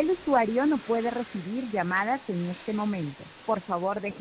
El usuario no puede recibir llamadas en este momento. Por favor, deje